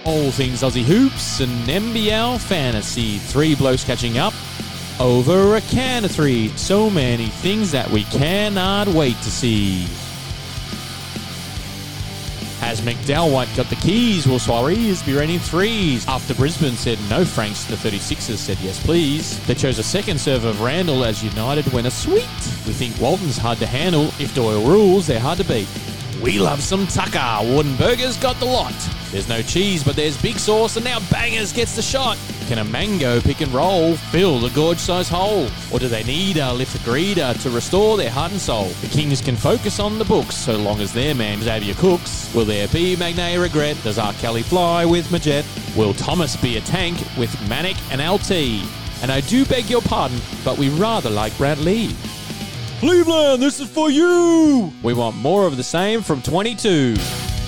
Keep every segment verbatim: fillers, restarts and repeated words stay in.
All things Aussie hoops and N B L fantasy. Three blokes catching up over a can of three. So many things that we cannot wait to see. Has McDowell White got the keys? Will Suarez be raining threes? After Brisbane said no Franks, the thirty-sixers said yes please. They chose a second serve of Randall as United went a sweet. We think Walton's hard to handle. If Doyle rules, they're hard to beat. We love some Tucker. Wardenberger's got the lot. There's no cheese, but there's big sauce, and now Bangers gets the shot. Can a mango pick and roll fill the gorge-sized hole? Or do they need a lift greeder to restore their heart and soul? The Kings can focus on the books, so long as their man Xavier cooks. Will there be Magnay regret? Does R. Kelly fly with Majet? Will Thomas be a tank with Manic and L T? And I do beg your pardon, but we rather like Brad Lee. Cleveland, this is for you! We want more of the same from twenty-two.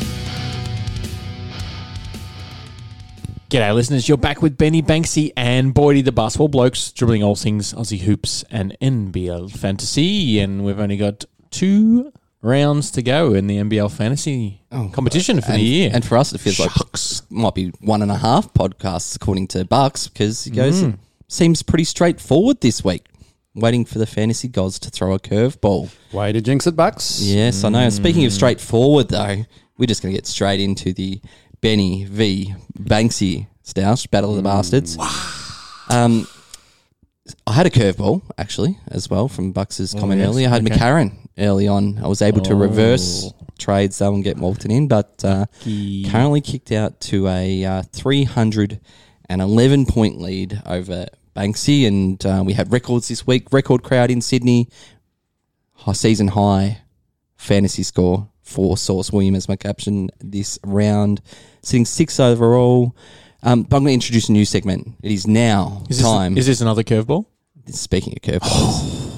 G'day listeners, you're back with Benny Banksy and Boydie the Basketball Blokes, dribbling all things Aussie hoops and N B L fantasy, and we've only got two rounds to go in the N B L fantasy oh, competition for and, the year. And for us it feels Shucks. like might be one and a half podcasts according to Bucks, because he goes, mm. it seems pretty straightforward this week. Waiting for the fantasy gods to throw a curveball. Way to jinx it, Bucks. Yes, I know. Speaking of straightforward, though, we're just going to get straight into the Benny v. Banksy Stoush Battle of the Bastards. Um, I had a curveball, actually, as well, from Bucks' oh, comment yes. earlier. I had okay. McCarron early on. I was able to oh. reverse trades, though, and get Walton in, but uh, yeah. currently kicked out to a uh, three hundred eleven point lead over Banksy, and uh, we had records this week. Record crowd in Sydney. High season high fantasy score for Sauce William as my caption this round. Sitting six overall. Um, but I'm going to introduce a new segment. It is now is time. This, is this another curveball? Speaking of curveballs.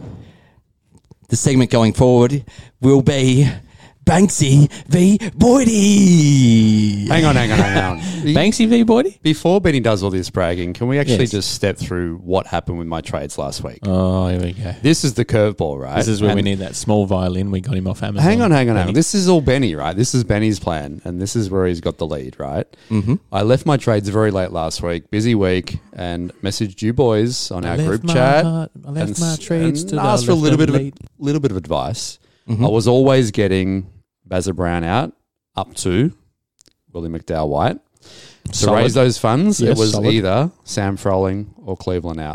The segment going forward will be Banksy v. Boydie. Hang on, hang on, hang on. Banksy v. Boydie? Before Benny does all this bragging, can we actually yes. just step through what happened with my trades last week? Oh, here we go. This is the curveball, right? This is where and we need that small violin. We got him off Amazon. Hang on, hang on, hang on. This is all Benny, right? This is Benny's plan, and this is where he's got the lead, right? Mm-hmm. I left my trades very late last week, busy week, and messaged you boys on I our left group my chat. Heart. I left and, my trades and to asked the for a little bit of a, lead. little bit of advice. Mm-hmm. I was always getting Bazza Brown out up to Willie McDowell White. To Solid. raise those funds, Yes, it was solid. either Sam Froling or Cleveland out.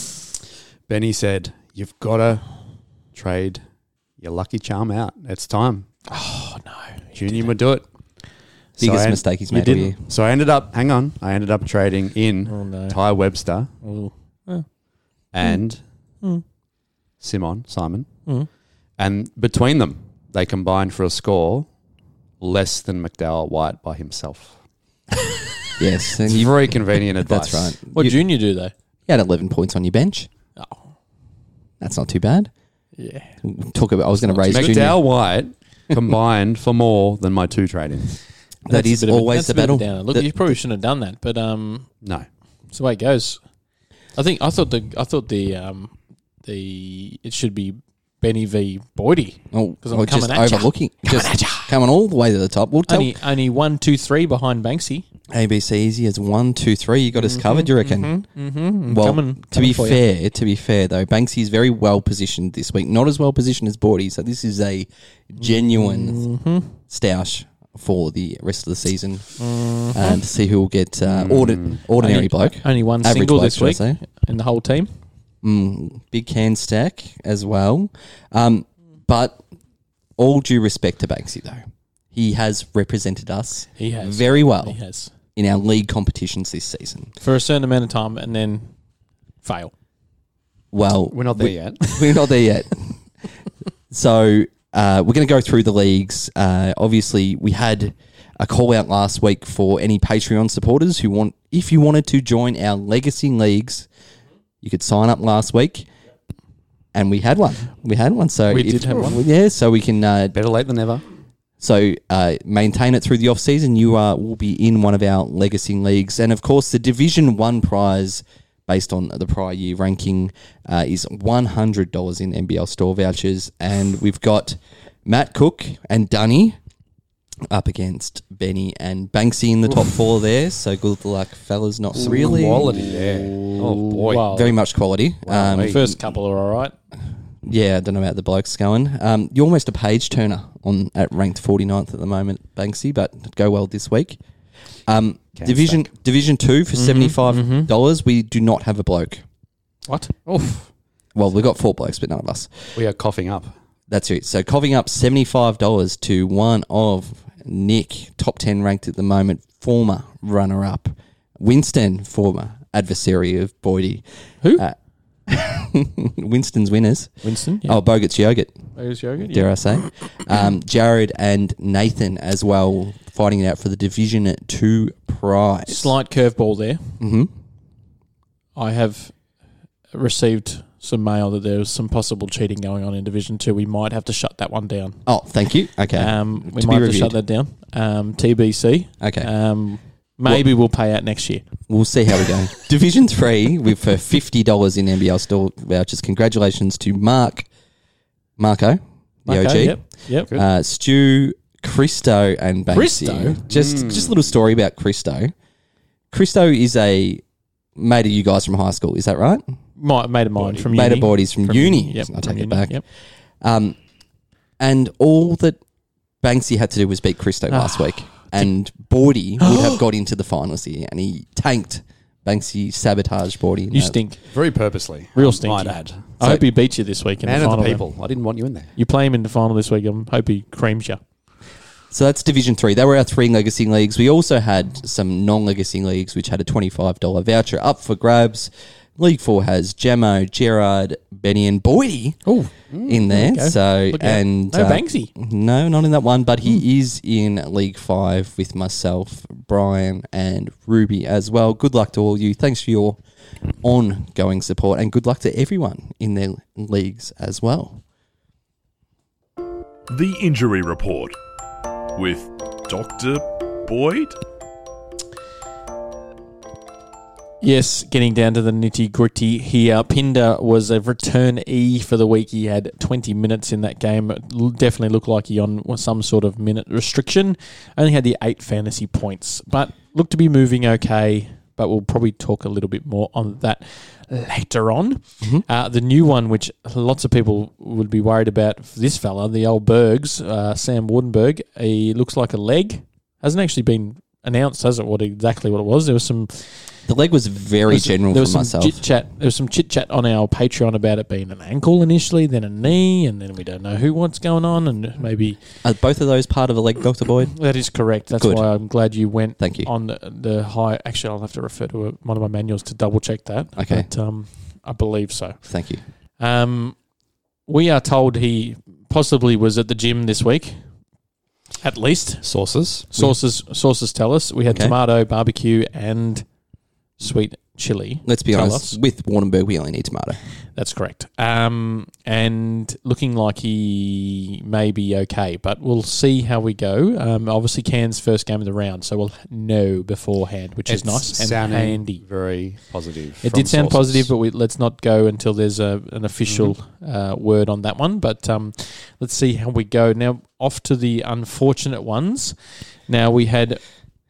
Benny said, you've got to trade your lucky charm out. It's time. Oh, no. Junior would do it. Biggest so I, mistake he's made all year. So I ended up, hang on, I ended up trading in Oh, no. Ty Webster Oh. Oh. and Mm. Simon, Simon. Mm. And between them, they combined for a score less than McDowell White by himself. Yes. And It's you, very convenient advice. that's right. What You, Junior do, though? you had eleven points on your bench. Oh, That's not too bad. yeah. Talk about. I was going to raise McDowell Junior. White combined for more than my two trade-ins. That That's a is bit of a- always that's the a bit of a battle. downer. Look, The- you probably shouldn't have done that, but um, No. it's the way it goes. I think I thought the I thought the um the it should be Benny v. Boydie. Oh, 'Cause I'm or just coming at ya. overlooking. Coming just at ya. coming all the way to the top. We'll tell Only only one, two, three behind Banksy. A B C easy as one, two, three. You got us covered, you reckon? Mm-hmm. mm-hmm. Well, coming, to coming be for you. fair, to be fair though, Banksy is very well positioned this week. Not as well positioned as Boydie, so this is a genuine Mhm. stoush for the rest of the season, Mhm. and to see who will get uh, ordi- ordinary only, bloke. Only one Average single bloke, this should I week say. in the whole team. Mm, big can stack as well. Um, but all due respect to Banksy though, he has represented us He has very well He has in our league competitions this season. for a certain amount of time, and then fail. Well, We're not there we- yet. We're not there yet. So uh, we're going to go through the leagues. Uh, obviously, we had a call out last week for any Patreon supporters who want, if you wanted to join our legacy leagues, you could sign up last week. And we had one. We had one. So We if- did have one. Yeah, so we can uh, Better late than never. so uh, maintain it through the off season. You uh, will be in one of our legacy leagues, and of course, the Division One prize, based on the prior year ranking, uh, is one hundred dollars in N B L store vouchers. And we've got Matt Cook and Dunny up against Benny and Banksy in the top four there. So good luck, fellas. Not really Quality there. Oh, boy. Well, very much quality. Wow, Um, mate. first couple are all right. yeah, I don't know about the blokes going. Um, you're almost a page turner on at ranked forty-ninth at the moment, Banksy, but go well this week. Um, Can division stack. Division two for seventy-five dollars. We do not have a bloke. What? Oof. Well, we've got four blokes, but none of us. We are coughing up. That's it. So coughing up seventy-five dollars to one of Nick, top ten ranked at the moment, former runner-up. Winston, former adversary of Boydie. Who? Uh, Winston's winners. Winston? Oh, Bogut's Yogurt, Vegas Yogurt? dare I say. Um, Jared and Nathan as well, fighting it out for the Division two prize. Slight curveball there. Mm-hmm. I have received some mail that there's some possible cheating going on in Division Two. We might have to shut that one down. Oh, thank you. Okay. Um, we To might be have to shut reviewed. that down. Um, T B C. Okay. Um, maybe we'll pay out next year. We'll see how we go. Division three with for fifty dollars in N B L store vouchers. Congratulations to Mark, Marco, the Okay, O G, Yep. Yep. uh, Stu, Christo, and Banksy. Christo? Just just a little story about Christo. Christo is a mate of you guys from high school. Is that right? My, mate of mine from Mate uni. of Boydie's from, From uni. Yep. I from take it uni, back. Yep. Um, and all that Banksy had to do was beat Christo Ah. last week, and Boydie would have got into the finals here, and he tanked Banksy, sabotaged Boydie. in You that. stink. Very purposely. Real I stinky. might add. I So- hope he beats you this week in Man the of final. the then. people. I didn't want you in there. You play him in the final this week. I hope he creams you. So that's Division three. They were our three legacy leagues. We also had some non-legacy leagues, which had a twenty-five dollars voucher up for grabs. League four has Jamo, Gerard, Benny, and Boydie Oh, in there. okay. So Look out. and No uh, Banksy. No, not in that one, but he is in League Five with myself, Brian, and Ruby as well. Good luck to all you. Thanks for your ongoing support, and good luck to everyone in their leagues as well. The Injury Report with Doctor Boyd. Yes, getting down to the nitty gritty here. Pinder was a return E for the week. He had twenty minutes in that game. It l- definitely looked like he on some sort of minute restriction. Only had the eight fantasy points, but looked to be moving okay. But we'll probably talk a little bit more on that later on. Mm-hmm. Uh, the new one, which lots of people would be worried about, for this fella, the old Bergs, uh, Sam Wardenberg. He looks like a leg. Hasn't actually been announced, has it? What exactly what it was? There was some. The leg was very There was- general there for was some myself. Chit chat. There was some chit chat on our Patreon about it being an ankle initially, then a knee, and then we don't know who what's going on, and maybe Are both of those part of a leg, Doctor Boyd? that is correct. That's Good. why I'm glad you went. Thank you. On the, the high. Actually, I'll have to refer to a, one of my manuals to double check that. Okay. But, um, I believe so. Thank you. Um, we are told he possibly was at the gym this week. At least Sources. sources sources tell us we had Okay. tomato, barbecue, and sweet chili. Let's be Tell honest. us. With Wardenberg, we only need tomato. That's correct. Um, and looking like he may be okay, but we'll see how we go. Um, obviously, Cairns' first game of the round, so we'll know beforehand, which is It's nice and sounding handy. Very positive. It from did sound sources. positive, but we, let's not go until there's a, an official uh, word on that one. But um, let's see how we go. Now, off to the unfortunate ones. Now, we had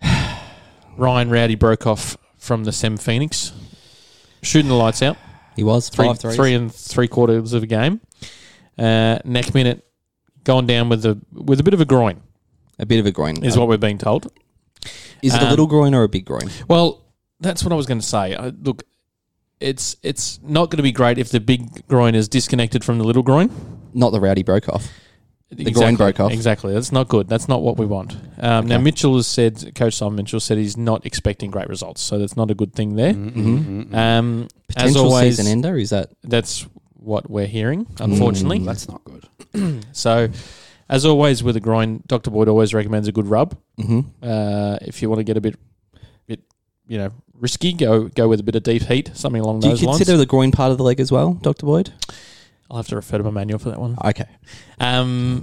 Ryan Rowdy broke off from the Sem Phoenix, shooting the lights out. He was Three, five threes. three and three quarters of a game. Uh, next minute, gone down with a with a bit of a groin, A bit of a groin. is what we're being told. Is it a um, little groin or a big groin? Well, that's what I was going to say. I, look, it's it's not going to be great if the big groin is disconnected from the little groin. Not the Rowdy broke off. The groin broke off. Exactly. That's not good. That's not what we want. Um, Now, Okay. Mitchell has said, Coach Simon Mitchell said he's not expecting great results, so that's not a good thing there. Mm-hmm. Um, as Potential always, season ender, is that? that's what we're hearing, unfortunately. Mm, that's not good. So, as always with a groin, Doctor Boyd always recommends a good rub. Mm-hmm. Uh, if you want to get a bit, bit, you know, risky, go go with a bit of deep heat, something along Do you those consider lines. the groin part of the leg as well, Doctor Boyd? I'll have to refer to my manual for that one. Okay. Um,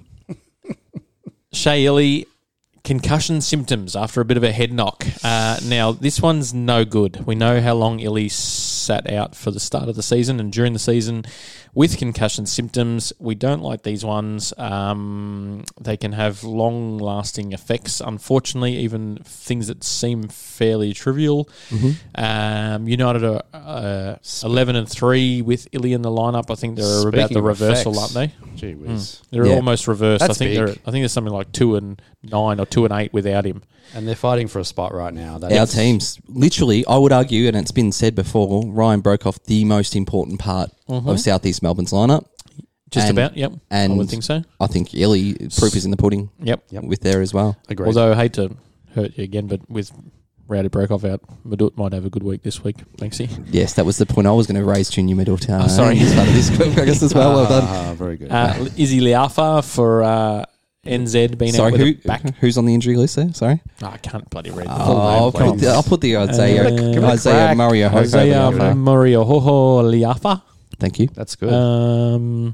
Shay Illy, concussion symptoms after a bit of a head knock. Uh, now, this one's no good. We know how long Illy s- sat out for the start of the season and during the season with concussion symptoms. We don't like these ones. Um, they can have long-lasting effects, unfortunately, even things that seem fairly trivial. Mm-hmm. Um, United are uh, eleven and three with Illy in the lineup. I think they're about the of reversal, effects, aren't they? Gee whiz. They're Yeah. almost reversed. That's I think big. they're. I think there's something like two and nine or two and eight without him. And they're fighting for a spot right now. That Our is- teams, literally, I would argue, and it's been said before, Ryan broke off the most important part Mhm. of South East Melbourne's lineup. Just And- about. Yep. I and would think so. I think Illy, proof is in the pudding Yep. Yep. with there as well. Agreed. Although I hate to hurt you again, but with Rowdy Brokoff out, Madut might have a good week this week. Thanks, he. Yes, that was the point I was going to raise, Junior Middle Town. Oh, sorry. As part of this podcast as well. Well done. Ah, very good. Uh, Izzy Liafa for uh, N Z being Sorry, out with who, a back. who's on the injury list there? Sorry. Oh, I can't bloody read the Oh, full I'll, name. put please. the, I'll put the Isaiah, Uh, give it a Isaiah crack. Mario Hope over Isaiah there. Moriohoho Liafa. Thank you. That's good. Um,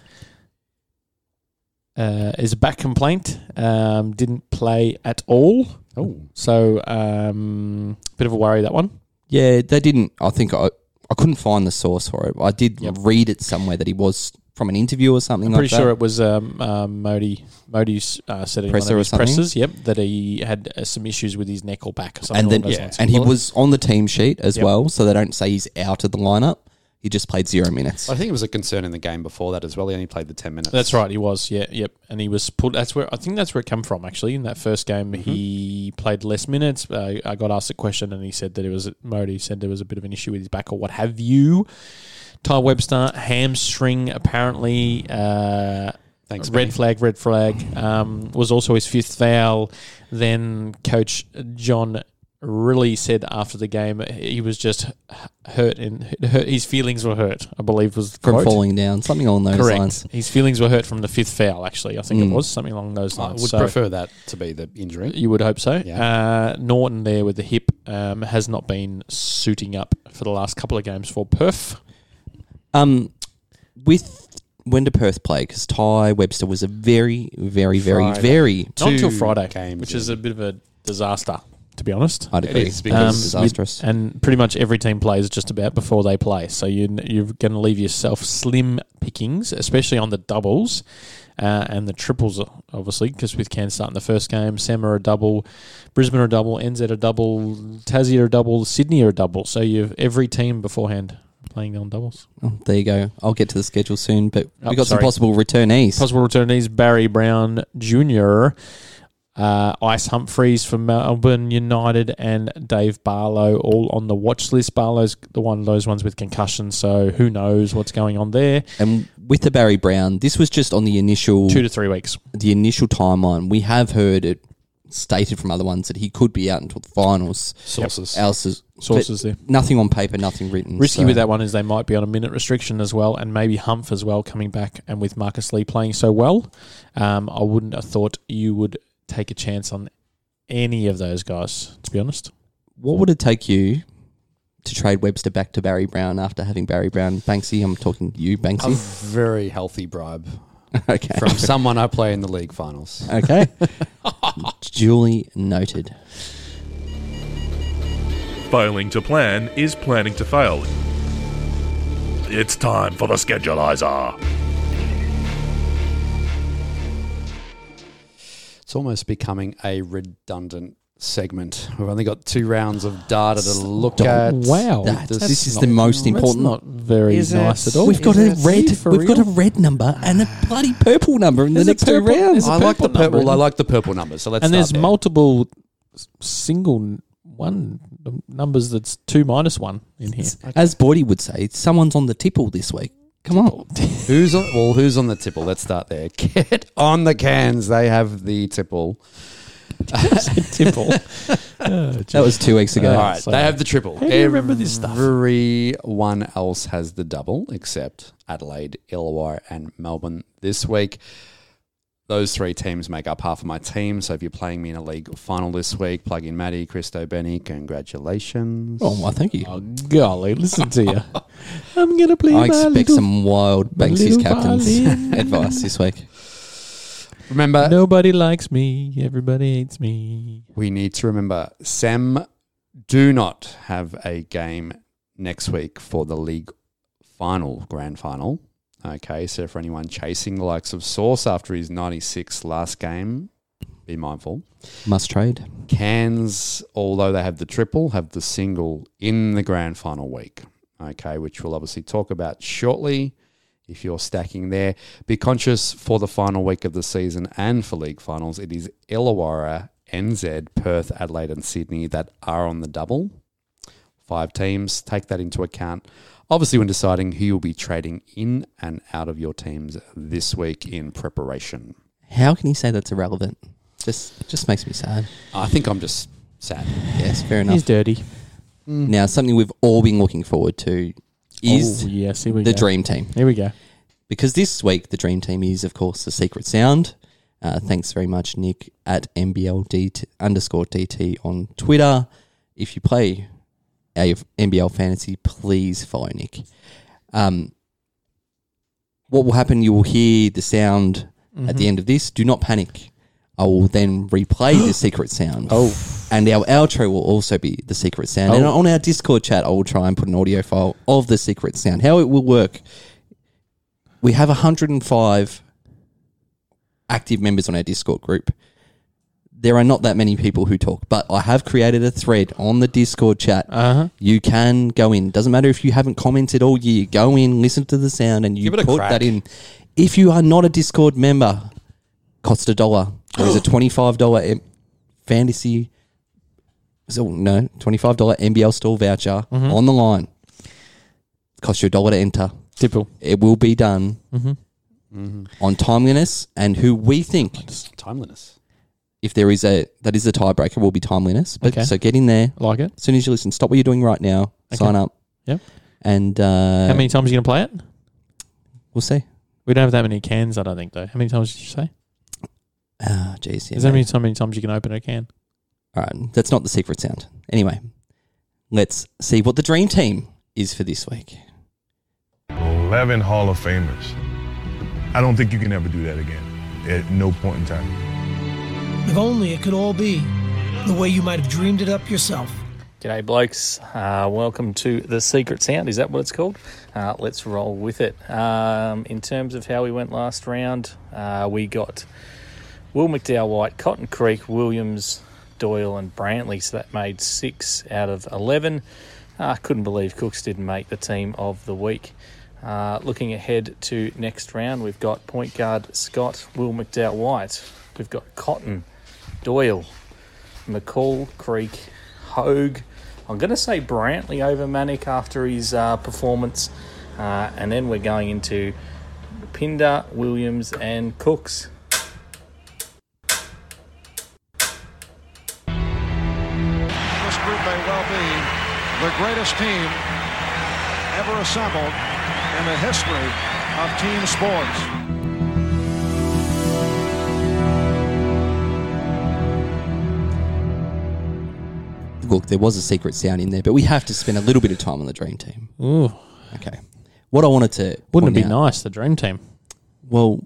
uh, is a back complaint. Um, didn't play at all. oh, So, um, bit of a worry, that one. Yeah, they didn't. I think I, I couldn't find the source for it. I did Yep. read it somewhere that he was from an interview or something I'm like pretty that. sure it was um, um, Modi. Modi's uh, said in Presser one or of his something? presses, yep, that he had uh, some issues with his neck or back or something. and then, along those yeah, lines. and he was on the team sheet as Yep. well, so they don't say he's out of the lineup. He just played zero minutes. I think it was a concern in the game before that as well. He only played the ten minutes. That's right, he was, yeah, yep, and he was pulled. That's where I think that's where it came from. Actually, in that first game, Mm-hmm. he played less minutes. Uh, I got asked a question, and he said that it was Modi said there was a bit of an issue with his back or what have you. Ty Webster hamstring apparently. Uh, Thanks, red Benny. flag, red flag. Um, was also his fifth foul. Then Coach John really said after the game he was just hurt and hurt, his feelings were hurt. I believe was the From quote. falling down, something along those Correct. lines. His feelings were hurt from the fifth foul. Actually, I think Mm. it was something along those I lines. would So prefer that to be the injury. you would hope so. Yeah. Uh, Norton there with the hip um, has not been suiting up for the last couple of games for Perth. Um, with when did Perth play? Because Ty Webster was a very, very, very, Friday. very. Not Two until Friday, games which in. is a bit of a disaster, to be honest. I'd It agree. is, because- Um, It's disastrous. And pretty much every team plays just about before they play. So you, you're going to leave yourself slim pickings, especially on the doubles uh, and the triples, obviously, because with Cairns starting the first game, Sam are a double, Brisbane are a double, N Z are a double, Tassie are a double, Sydney are a double. So you've every team beforehand playing on doubles. Oh, there you go. I'll get to the schedule soon, but Oh, we've got sorry. some possible returnees. Possible returnees, Barry Brown Junior, uh, Ice Humphreys for Melbourne United, and Dave Barlow all on the watch list. Barlow's the one of those ones with concussion, so who knows what's going on there. And with the Barry Brown, this was just on the initial Two to three weeks. the initial timeline. We have heard it stated from other ones that he could be out until the finals. Sources. Else's Sources there. nothing on paper, nothing written. Risky so- with that one is they might be on a minute restriction as well, and maybe Humph as well coming back, and with Marcus Lee playing so well, um, I wouldn't have thought you would take a chance on any of those guys, to be honest. What would it take you to trade Webster back to Barry Brown after having Barry Brown? Banksy, I'm talking to you, A Banksy. very healthy bribe okay. from someone I play in the league finals. Okay. Duly noted. Failing to plan is planning to fail. It's time for the Schedulizer. It's almost becoming a redundant segment. We've only got two rounds of data to look at. Wow. That- This- this is not- the most important. That's not very Is nice it? at all. We've got Is a it red. for We've got a real? red number and a bloody purple number in the There's a next two purple- rounds. there's a I like the purple number, purple. I isn't like the purple numbers. So let's and start there's there. multiple s- single one numbers that's two minus one in here. As Boydie would say, someone's on the tipple this week. Come on. Who's on? Well, who's on the tipple? Let's start there. Get on the cans. They have the tipple. Tipple. That was two weeks ago. All right, so- they have the triple. How do you remember this stuff? Everyone else has the double except Adelaide, Illawarra, and Melbourne this week. Those three teams make up half of my team. So if you're playing me in a league final this week, plug in Maddie, Christo, Benny. Congratulations. Oh, well, thank you. Oh, golly, listen to you. I'm going to play I my expect little- some wild my Banksy's little captain's violin. advice this week. Remember, Nobody likes me. Everybody hates me. we need to remember Sam do not have a game next week for the league final, grand final. Okay, so for anyone chasing the likes of Sauce after his ninety-six last game, be mindful. Must trade. Cairns, although they have the triple, have the single in the grand final week. Okay, which we'll obviously talk about shortly. If you're stacking there, be conscious for the final week of the season and for league finals, it is Illawarra, N Z, Perth, Adelaide and Sydney that are on the double. Five teams. Take that into account. Obviously, when deciding who you'll be trading in and out of your teams this week in preparation. How can you say that's irrelevant? Just just makes me sad. I think I'm just sad. Yes, fair enough. He's dirty. Now, something we've all been looking forward to is oh, yes, here we the go. Dream Team. Here we go. Because this week, the Dream Team is, of course, the Secret Sound. Uh, thanks very much, Nick, at M B L D T underscore D T on Twitter. If you play our N B L Fantasy, please follow Nick. Um, what will happen, you will hear the sound mm-hmm. at the end of this. Do not panic. I will then replay the secret sound. Oh. And our outro will also be the secret sound. Oh. And on our Discord chat, I will try and put an audio file of the secret sound. How it will work, we have one hundred five active members on our Discord group. There are not that many people who talk, but I have created a thread on the Discord chat. Uh-huh. You can go in. Doesn't matter if you haven't commented all year. Go in, listen to the sound, and you Give it a put crack. that in. If you are not a Discord member, cost a dollar. There is a twenty-five dollars M- fantasy, so no, twenty-five dollars N B L store voucher Mm-hmm. on the line. Cost you a dollar to enter. Typical. It will be done Mm-hmm. Mm-hmm. on timeliness and who we think, Timeliness. if there is a, that is a tiebreaker, will be timeliness. But Okay. so get in there. Like it. As soon as you listen, stop what you're doing right now, Okay. sign up. Yep. And uh, How many times are you going to play it? we'll see. We don't have that many cans, I don't think, though. How many times did you say? Ah, jeez. Yeah, Is there mate. many, how many times you can open a can? All right, that's not the secret sound. Anyway, let's see what the Dream Team is for this week. eleven Hall of Famers. I don't think you can ever do that again at no point in time. If only it could all be the way you might have dreamed it up yourself. G'day blokes, uh, welcome to The Secret Sound, is that what it's called? Uh, let's roll with it. Um, in terms of how we went last round, uh, we got Will McDowell-White, Cotton Creek, Williams, Doyle and Brantley, so that made six out of eleven. I uh, couldn't believe Cooks didn't make the team of the week. Uh, looking ahead to next round, we've got point guard Scott, Will McDowell-White. We've got Cotton, Doyle, McCall, Creek, Hogue. I'm going to say Brantley over Manic after his uh, performance. Uh, and then we're going into Pinder, Williams and Cooks. This group may well be the greatest team ever assembled in the history of team sports. Look, there was a secret sound in there, but we have to spend a little bit of time on the Dream Team. Ooh. Okay. What I wanted to Wouldn't it point be out- nice, the Dream Team? Well,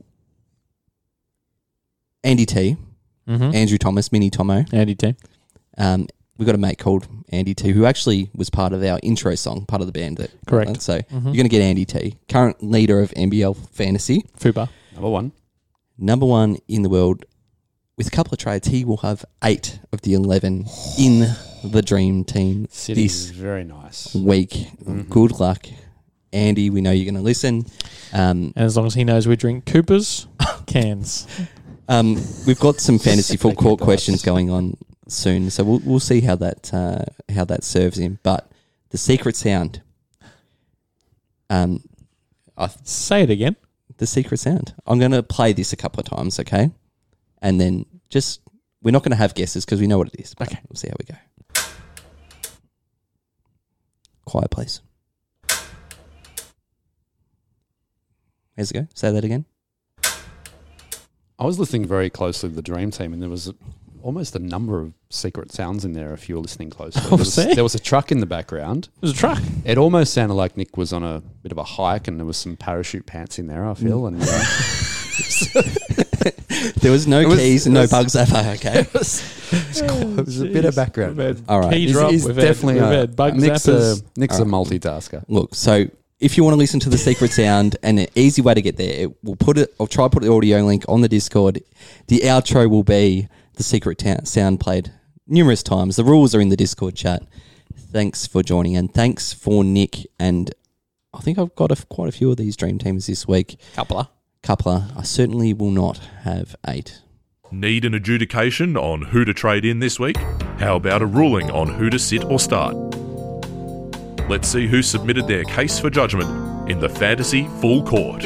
Andy T, Mm-hmm. Andrew Thomas, Mini Tomo. Andy T. Um, we've got a mate called Andy T, who actually was part of our intro song, part of the band. That Correct. So you're going to get Andy T, current leader of N B L Fantasy, Fuba. Number one. number one in the world. With a couple of trades, he will have eight of the eleven in the Dream Team City this is very nice. week. Mhm. Good luck, Andy. We know you're going to listen. Um, And as long as he knows we drink Cooper's cans. um, we've got some fantasy full Thank court you, guys. questions going on soon, so we'll we'll see how that uh, how that serves him. But the secret sound, um, I, Say it again. the secret sound. I'm going to play this a couple of times, okay, and then just we're not going to have guesses because we know what it is. but Okay. We'll see how we go. Quiet, please. How's it go? Say that again. I was listening very closely to the Dream Team, and there was a, almost a number of secret sounds in there if you were listening closely. Oh, there, was, see? there was a truck in the background. It was a truck. It almost sounded like Nick was on a bit of a hike, and there was some parachute pants in there, I feel. And uh, There was no was- keys and it no was- bugs ever, okay? It was a bit of background. All right. Key He's, drop. he's We've definitely had, we've a, had bug Nick's, a, zappers. Nick's a multitasker. Look, so if you want to listen to the secret sound, and an easy way to get there, it, we'll put it. I'll try to put the audio link on the Discord. The outro will be the secret ta- sound played numerous times. The rules are in the Discord chat. Thanks for joining, and thanks for Nick. And I think I've got a, quite a few of these dream teams this week. Coupler. Coupler. I certainly will not have eight. Need an adjudication on who to trade in this week? How about a ruling on who to sit or start? Let's see who submitted their case for judgment in the Fantasy Full Court.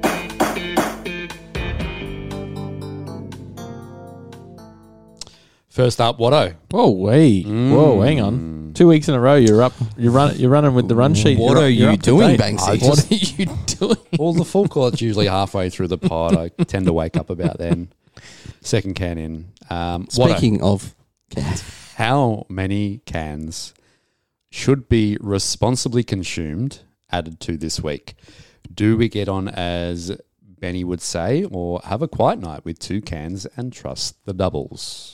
First up, Watto. Whoa, wait. Whoa, hang on. Two weeks in a row, you're up. You're running. You're running with the run sheet. What You're up- are you're you up to doing, date. Banksy? I What just- are you doing? Well, the full court's usually halfway through the pod. I tend to wake up about then. Second can in. Um, Watto, Speaking of cans, how many cans should be responsibly consumed added to this week? Do we get on, as Benny would say, or have a quiet night with two cans and trust the doubles?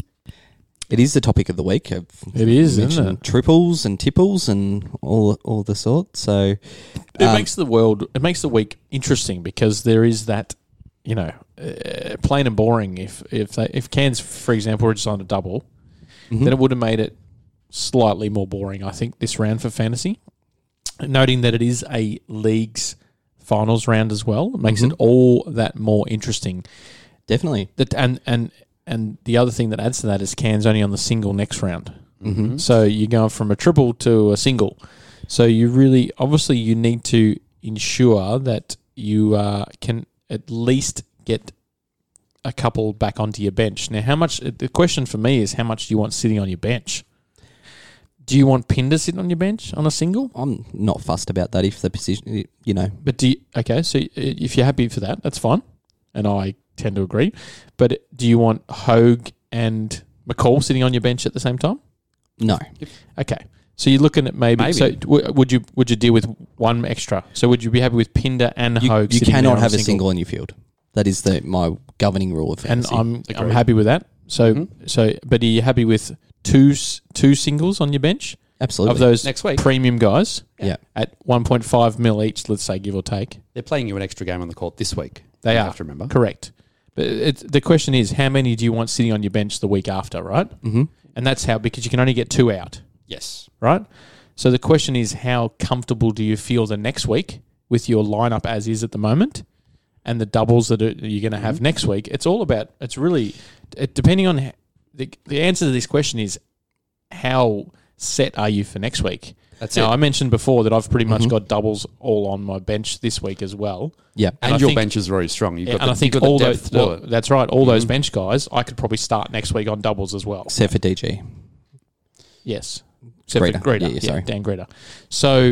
it is the topic of the week. I've It is, isn't mentioned it? Triples and tipples and all all the sort. So It um, makes the world. It makes the week interesting because there is that, you know, uh, plain and boring. If if they, if cans, for example, were just on a double, mhm. then it would have made it slightly more boring. I think this round for fantasy, noting that it is a league's finals round as well, it makes Mhm. it all that more interesting. definitely. That and and and the other thing that adds to that is cans only on the single next round. Mm-hmm. So you're going from a triple to a single. So you really, obviously, you need to ensure that you uh, can at least get a couple back onto your bench. Now, how much? The question for me is, how much do you want sitting on your bench? Do you want Pinder sitting on your bench on a single? I'm not fussed about that if the position, you know. But do you, okay, so if you're happy for that, that's fine, and I tend to agree. But do you want Hogue and McCall sitting on your bench at the same time? No. Okay, so you're looking at maybe. Maybe. So w- would you would you deal with one extra? So would you be happy with Pinder and You, Hogue? you sitting there cannot on have a single in your field. That is the my governing rule of and fantasy. I'm I'm Agreed. happy with that. So Mhm. so, but are you happy with two s- two singles on your bench Absolutely. of those Next week. premium guys Yeah. at one point five mil each? Let's say, give or take. They're playing you an extra game on the court this week. They You are have to remember. correct. But it's, the question is, how many do you want sitting on your bench the week after, right? Mm-hmm. And that's how, because you can only get two out, Yes. right? So the question is, how comfortable do you feel the next week with your lineup as is at the moment, and the doubles that are, you're going to have next week? It's all about. It's really it, depending on h- the the answer to this question is how set are you for next week? That's Now it. I mentioned before that I've pretty much Mhm. got doubles all on my bench this week as well. Yeah. and I your think- bench is very strong. You've Yeah, got and the, I think you've got all the those depth to well, it. that's right. All those Mhm. bench guys, I could probably start next week on doubles as well. Except for D G. Yes. Except Greta. for Greta. Yeah, Yeah, yeah, sorry. Dan Greta. So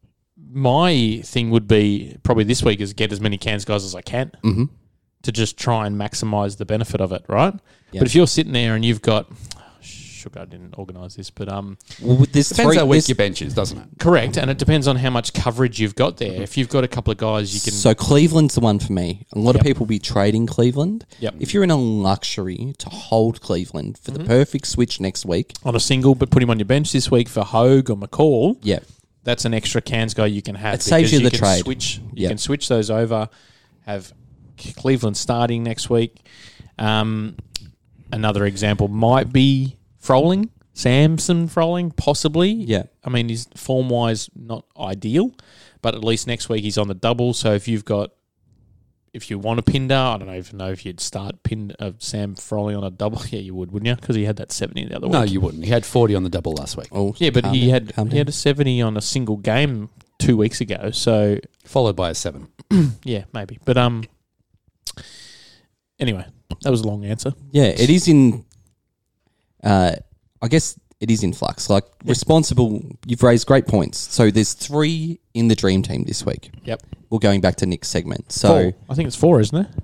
my thing would be probably this week is get as many cans guys as I can Mm-hmm. to just try and maximise the benefit of it, right? Yeah. But if you're sitting there and you've got sugar, I didn't organise this, but um Well, with this Depends three, how weak this- your bench is, doesn't it? correct, and it depends on how much coverage you've got there. If you've got a couple of guys you can So Cleveland's the one for me. A lot Yep. of people be trading Cleveland. Yep. If you're in a luxury to hold Cleveland for Mm-hmm. the perfect switch next week, on a single, but put him on your bench this week for Hogue or McCall, yeah, that's an extra cans guy you can have. It saves because you the can trade. Switch, you Yeah. can switch those over. Have Cleveland starting next week. Um, another example might be Froling, Samson Froling, possibly. Yeah. I mean, he's form wise not ideal, but at least next week he's on the double. So if you've got, if you want a Pinder, I don't even know if you'd start Pinder, uh, Sam Froling on a double. Yeah, you would, wouldn't you? Because he had that seventy the other No, week. you wouldn't. He had forty on the double last week, oh Yeah, but calm he down, had calm he had down. a seventy on a single game two weeks ago. So followed by a seven. yeah, maybe. But um, anyway, that was a long answer. Yeah, it is in. Uh, I guess it is in flux. Like responsible, you've raised great points. So there's three in the dream team this week. Yep. We're going back to Nick's segment. So Four. I think it's four, isn't it?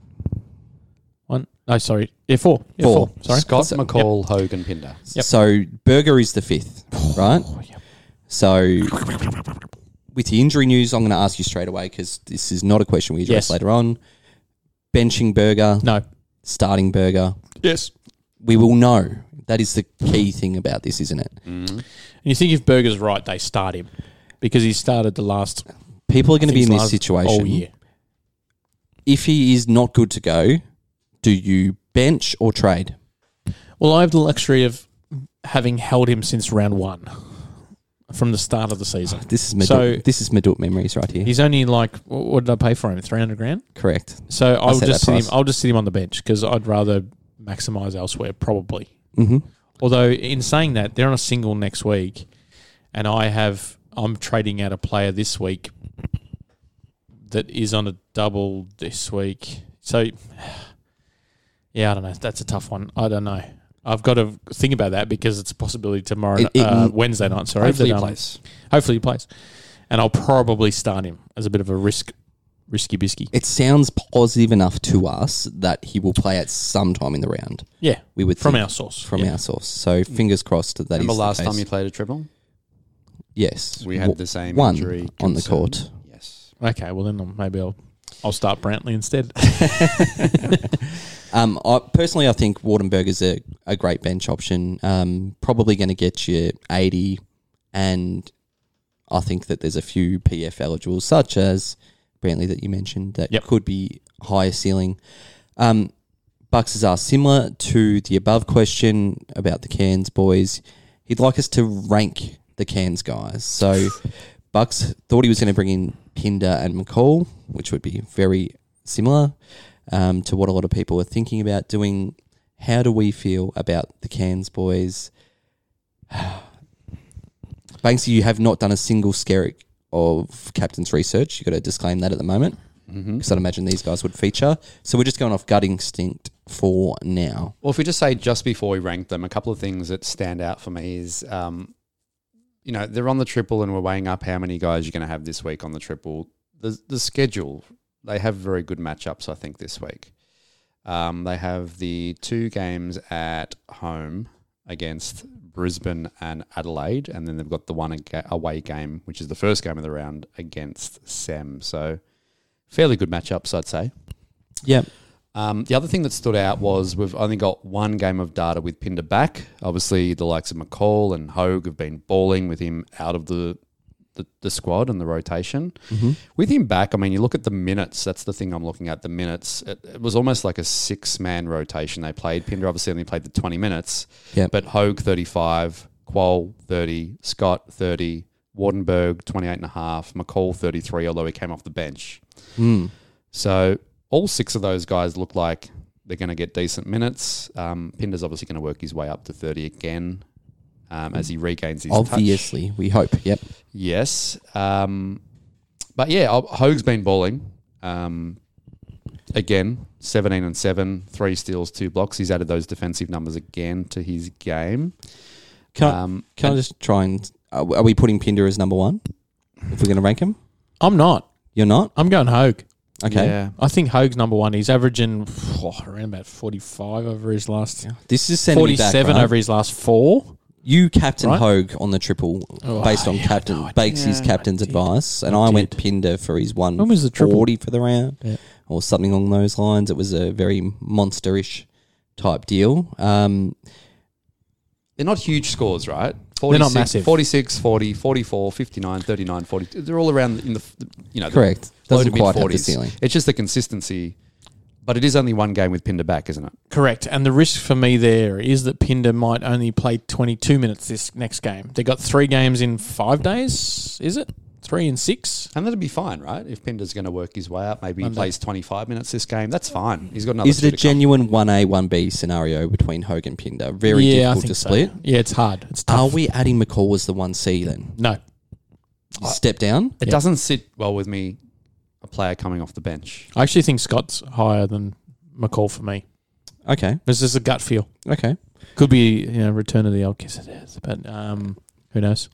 One. No, sorry. Yeah, four. Yeah, Four. four. Sorry. Scott, So- McCall, Hogan, Pinder. Yep. so Berger is the fifth, right? Oh, yep. So with the injury news, I'm going to ask you straight away because this is not a question we address Yes. later on. benching Berger, No. starting Berger? Yes. We will know. That is the key thing about this, isn't it? And you think if Berger's right, they start him because he started the last. People are going to be in this last situation. all year. If he is not good to go, do you bench or trade? Well, I have the luxury of having held him since round one, from the start of the season. This is Madut, So- this is Madut memories right here. He's only like, wh- what did I pay for him? Three hundred grand. Correct. So I'll set just that sit him. price. I'll just sit him on the bench because I'd rather maximise elsewhere, probably. Mm-hmm. Although in saying that, they're on a single next week, and I have I'm trading out a player this week that is on a double this week. So yeah, I don't know. That's a tough one. I don't know. I've got to think about that because it's a possibility tomorrow, It- it- uh, Wednesday night. Sorry, Hopefully that, he um, plays. Hopefully he plays, and I'll probably start him as a bit of a risk, risky bisky. It sounds positive enough to us that he will play at some time in the round. Yeah, We would from think, our source. From yeah. our source. So fingers crossed that that Remember is last the time case. you played a triple? Yes, We had W- the same one injury on the concern. court. Yes. Okay, well then I'll- maybe I'll I'll start Brantley instead. Um, I, personally, I think Wardenberger's a, a great bench option. Um, probably going to get you eighty, and I think that there's a few P F eligibles, such as Brantley that you mentioned, that Yep. could be higher ceiling. Um, Bucks are similar to the above question about the Cairns boys. He'd like us to rank the Cairns guys. So Bucks thought he was going to bring in Pinder and McCall, which would be very similar um, to what a lot of people are thinking about doing. How do we feel about the Cairns boys? Banksy, you have not done a single Skerrick of captain's research. You've got to disclaim that at the moment, because I'd imagine these guys would feature. So we're just going off gut instinct for now. Well, if we just say just before we rank them, a couple of things that stand out for me is, um, you know, they're on the triple and we're weighing up how many guys you're going to have this week on the triple. The the schedule, they have very good matchups, I think, this week. Um, they have the two games at home against Brisbane and Adelaide, and then they've got the one aga- away game, which is the first game of the round against Sem. So fairly good matchups, I'd say. Yep. Um, the other thing that stood out was we've only got one game of data with Pinder back. Obviously, the likes of McCall and Hogue have been balling with him out of the the, the squad and the rotation. Mm-hmm. With him back, I mean, you look at the minutes. That's the thing I'm looking at, the minutes. It, it was almost like a six-man rotation they played. Pinder obviously only played the twenty minutes. Yep. But Hogue, thirty-five, Quoll, thirty, Scott, thirty, Wardenberg, twenty-eight and a half, McCall, thirty-three, although he came off the bench. Mm. So all six of those guys look like they're going to get decent minutes. Um, Pinder's obviously going to work his way up to thirty again um, as he regains his touch. Obviously, we hope. Yep. Yes. Um, but yeah, Hogue's been balling. Um, again, seventeen and seven, three steals, two blocks. He's added those defensive numbers again to his game. Can, I, Um, can I just try and... Are are we putting Pinder as number one? If we're going to rank him? I'm not. You're not? I'm going Hogue. Okay. Yeah. I think Hogue's number one. He's averaging oh, around about forty-five over his last, This is sending me back, forty-seven right? over his last four. You captain Right? Hogue on the triple Oh, based on yeah, captain no, I Bakesy's did. captain's I did. advice, and I I, went did. Pinder for his one When was the triple? forty for the round, Yeah. or something along those lines. It was a very monsterish type deal. Um, They're not huge scores, right? They're not massive. forty-six, forty, forty-four, fifty-nine, thirty-nine, forty. They're all around in the, you know, the correct. low Doesn't to quite have the mid-forties. ceiling. It's just the consistency. But it is only one game with Pinder back, isn't it? Correct. And the risk for me there is that Pinder might only play twenty-two minutes this next game. They got three games in five days, is it? Three and six? And that'd be fine, right? If Pinder's going to work his way up, maybe he Monday. plays twenty-five minutes this game. That's fine. He's got another Is two it a to come. genuine one A, one B scenario between Hogue and Pinder? Very yeah, I difficult think to so. split. Yeah, it's hard. It's tough. Are we adding McCall as the one C then? No. Step down? It Yeah. doesn't sit well with me, a player coming off the bench. I actually think Scott's higher than McCall for me. Okay. This is a gut feel. Okay. Could be, you know, return of the old kiss it is, but um, who knows?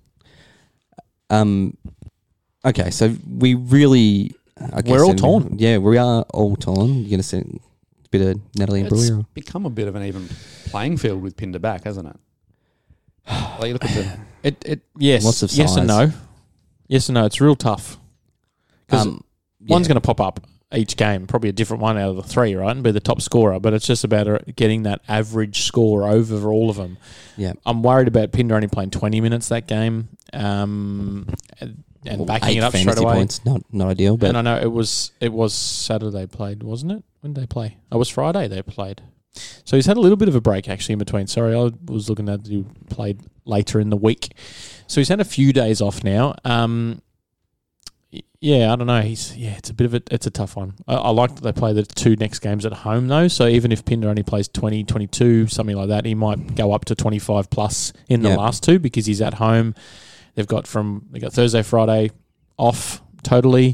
Um. Okay, so we really... I guess We're all then- torn. Yeah, we are all torn. You're going to send a bit of Natalie and It's Brewer? become a bit of an even playing field with Pinder back, hasn't it? Like you look at the It, it, yes, Lots of yes and size. no. Yes and no. It's real tough because Um, one's yeah. going to pop up each game, probably a different one out of the three, right, and be the top scorer. But it's just about uh, getting that average score over all of them. Yeah. I'm worried about Pinder only playing twenty minutes that game, um, and, and Well, backing eight it up straight fantasy away. points, not not ideal, but And I know it was it was Saturday played, wasn't it? When did they play? Oh, it was Friday they played. So he's had a little bit of a break actually in between. Sorry, I was looking at you played later in the week. So he's had a few days off now. Um, yeah, I don't know. He's yeah, it's a bit of a it's a tough one. I, I like that they play the two next games at home though. So even if Pinder only plays twenty, twenty-two, something like that, he might go up to twenty-five plus in the Yep. last two because he's at home. They've got from they got Thursday, Friday off totally.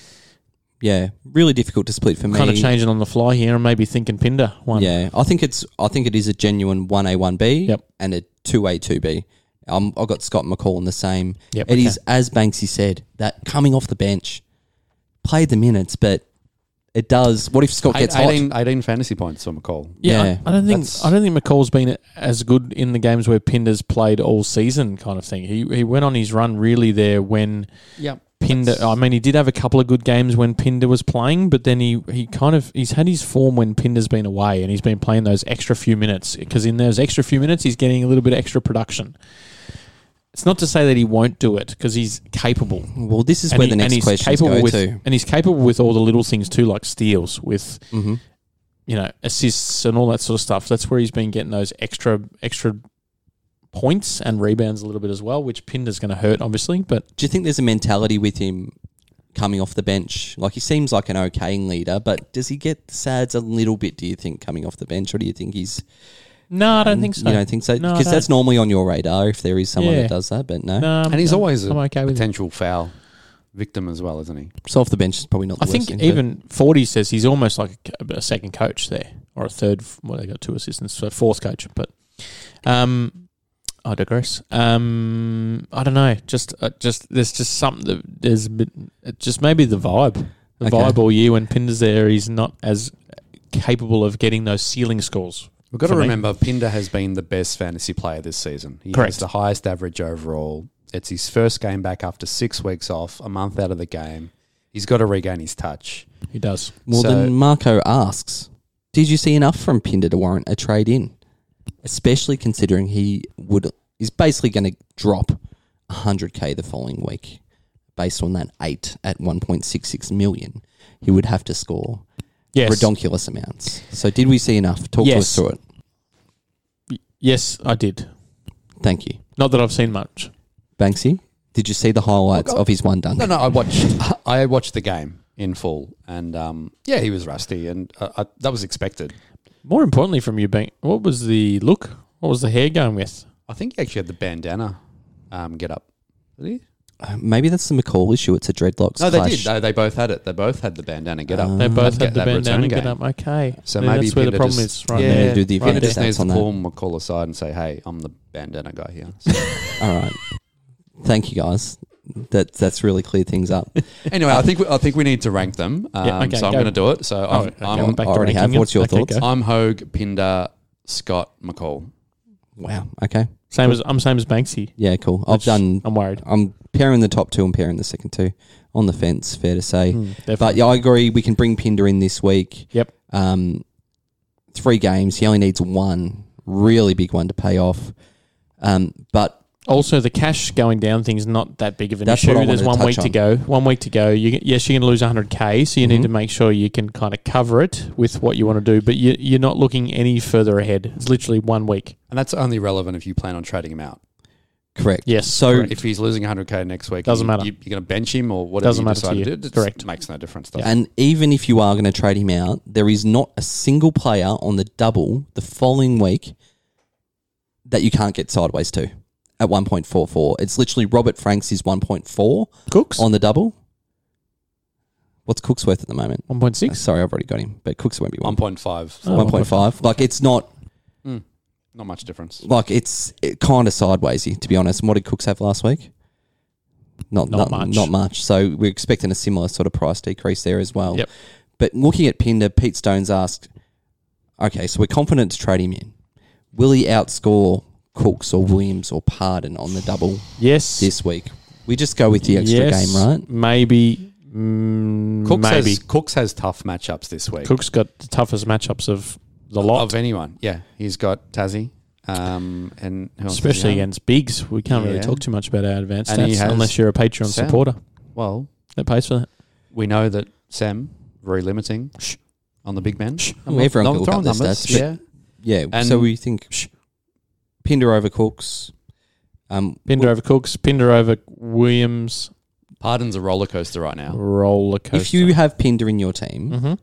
yeah, really difficult to split for me. Kind of changing on the fly here and maybe thinking Pinder one. Yeah, I think it's I think it is a genuine one A, one B Yep. and a two A, two B. Um, I've got Scott McCall in the same. Yep, It okay. is, as Banksy said, that coming off the bench, played the minutes, but it does. What if Scott gets eighteen, hot? eighteen fantasy points for McCall. Yeah, Yeah. I, I don't think That's- I don't think McCall's been as good in the games where Pinder's played all season, kind of thing. He he went on his run really there when Yep. Pinder. I mean, he did have a couple of good games when Pinder was playing, but then he, he kind of he's had his form when Pinder's been away, and he's been playing those extra few minutes because in those extra few minutes he's getting a little bit of extra production. It's not to say that he won't do it because he's capable. Well, this is And where he- the and next he's questions capable go with, to. and he's capable with all the little things too, like steals, with Mm-hmm. you know assists and all that sort of stuff. That's where he's been getting those extra extra points and rebounds a little bit as well, which Pinder's going to hurt, obviously. But Do you think there's a mentality with him coming off the bench? Like, he seems like an okay leader, but does he get the sads a little bit, do you think, coming off the bench? Or do you think he's... no, I don't think so. You don't think so? No, I Because that's don't. normally on your radar if there is someone Yeah. that does that, but no. No, I'm- And he's I'm- always I'm a okay with it. potential foul victim as well, isn't he? So off the bench is probably not the I worst think thing, but- even forty says he's almost like a, co- a second coach there, or a third. Well, they got two assistants, so fourth coach. But um, I digress. Um, I don't know. Just, uh, just there's just something that there's a bit, it just maybe the vibe, the Okay. vibe all year when Pinder's there, he's not as capable of getting those ceiling scores. We've got to for me. remember, Pinder has been the best fantasy player this season. He Correct. has the highest average overall. It's his first game back after six weeks off, a month out of the game. He's got to regain his touch. He does. Well, So- then Marco asks, did you see enough from Pinder to warrant a trade in? Especially considering he would is basically going to drop one hundred K the following week. Based on that eight at one point six six million, he would have to score Yes. redonkulous amounts. So did we see enough? Talk to Yes. us through it. Yes, I did. Thank you. Not that I've seen much. Banksy, did you see the highlights Look, I- of his one dunk? No, no, I watched. I watched the game in full, and um, yeah, he was rusty, and uh, I, that was expected. More importantly, from you, being what was the look? What was the hair going with? I think he actually had the bandana um, get up. Did he? Uh, maybe that's the McCall issue. It's a dreadlocks No, they clash. did. No, they both had it. They both had the bandana get up. They both That- had the that bandana return get game. up. Okay, So Then maybe that's where the Pinder problem just- is. Right yeah, there. do the Pinder Right just there. needs on to that. pull McCall aside and say, "Hey, I'm the bandana guy here." So, All right. Thank you, guys. That that's really cleared things up. anyway, I think we, I think we need to rank them. Um, Yeah, okay, so I'm go. going to do it. So Oh, I'm, okay, I'm, going back to already have. ranking What's it. your Okay, thoughts? go. I'm Hogue, Pinder, Scott, McCall. Wow. Okay. Same as I'm same as Banksy. Yeah. Cool. I've which done. I'm worried. I'm pairing the top two and pairing the second two. On the fence, fair to say. Mm, But definitely. yeah, I agree. We can bring Pinder in this week. Yep. Um, three games. He only needs one really big one to pay off. Um, but Also, the cash going down thing's not that big of an That's issue. what I There's wanted to one week touch to go. One week to go. You, yes, you're going to lose one hundred K, so you need Mhm. to make sure you can kind of cover it with what you want to do. But you, you're not looking any further ahead. It's literally one week. And that's only relevant if you plan on trading him out. correct. Yes, So correct. If he's losing one hundred K next week, Doesn't you, matter. You, you're going to bench him or whatever Doesn't you matter to decide you. to do. It Correct. makes no difference. Does it? and even if you are going to trade him out, there is not a single player on the double the following week that you can't get sideways to at one point four four. It's literally Robert Franks is one point four Cooks on the double. What's Cook's worth at the moment? one point Uh, six. sorry, I've already got him, but Cook's won't be one. one point five. Oh. one point five. Like, it's not, Not much difference. like, it's it kind of sidewaysy, to be honest. And what did Cooks have last week? Not, Not not, much. Not much. So we're expecting a similar sort of price decrease there as well. Yep. But looking at Pinder, Pete Stones asked, okay, so we're confident to trade him in. Will he outscore Cooks or Williams or Pardon on the double Yes. this week? We just go with the extra yes, game, right? Maybe, Mm, Cooks maybe. has Cooks has tough matchups this week. Cook's got the toughest matchups of the lot. Of anyone. Yeah. He's got Tassie. Um, and who else does he Especially have? against bigs. We can't really Yeah. talk too much about our advanced And he stats has unless you're a Patreon Sam. supporter Well, that pays for that. we know that Sam, very limiting on the big men. I'm Well, not- everyone not can look throwing up their numbers. stats, but- Yeah. Yeah, And- so we think Pinder over Cooks. Um, Pinder over Cooks, Pinder over Williams, Pardon's a roller coaster right now. roller coaster. if you have Pinder in your team, Mhm.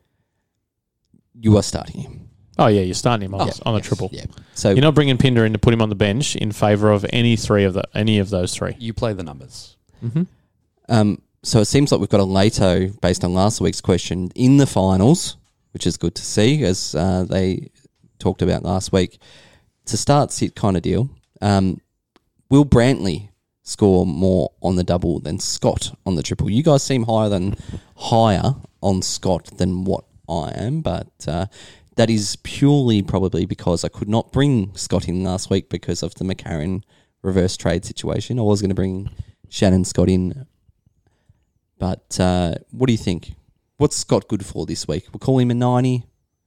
you are starting him. Oh, yeah, you're starting him on, Yes, on a yes, triple. Yeah. So You're not bringing Pinder in to put him on the bench in favour of any three of the any of those three. You play the numbers. Mm-hmm. Um, so it seems like we've got a Lato, based on last week's question, in the finals, which is good to see, as uh, they talked about last week. It's a start-sit kind of deal. Um, will Brantley score more on the double than Scott on the triple? You guys seem higher than higher on Scott than what I am, but uh, that is purely probably because I could not bring Scott in last week because of the McCarran reverse trade situation. I was going to bring Shannon Scott in. But uh, what do you think? What's Scott good for this week? We'll call him a ninety,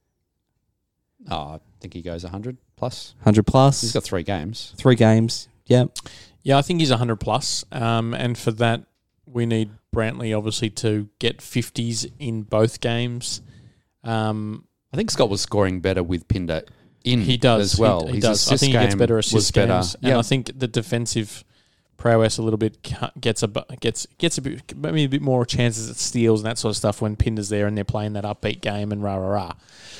Oh, I think he goes one hundred plus. one hundred plus. He's got three games. three games. Yeah. Yeah, I think he's one hundred plus. Um, and for that, we need Brantley, obviously, to get fifties in both games. Um, I think Scott was scoring better with Pinder in he does as well. He, he His does. I assist think he gets game better was assist better. games, and Yeah. I think the defensive prowess a little bit ca- gets a bu- gets gets a bit maybe a bit more chances at steals and that sort of stuff when Pinder's there and they're playing that upbeat game and rah rah rah.